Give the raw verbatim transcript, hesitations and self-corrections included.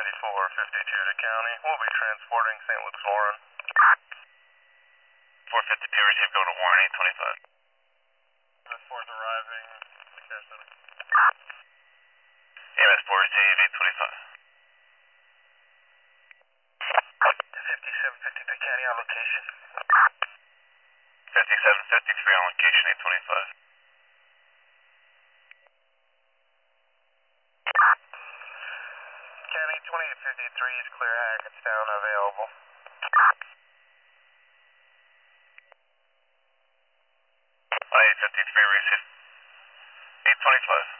ninety-four fifty-two to county. We'll be transporting Saint Luke's Warren. four fifty-two, receive, go to Warren, eight twenty-five. M S four is arriving, the care center. M S four, receive, eight twenty-five. fifty-seven fifty-three county on location. fifty-seven fifty-three on location, eight twenty-five. County twenty-eight fifty-three is clear, Hackettstown available. eight fifty-three, receive, eight twenty-five.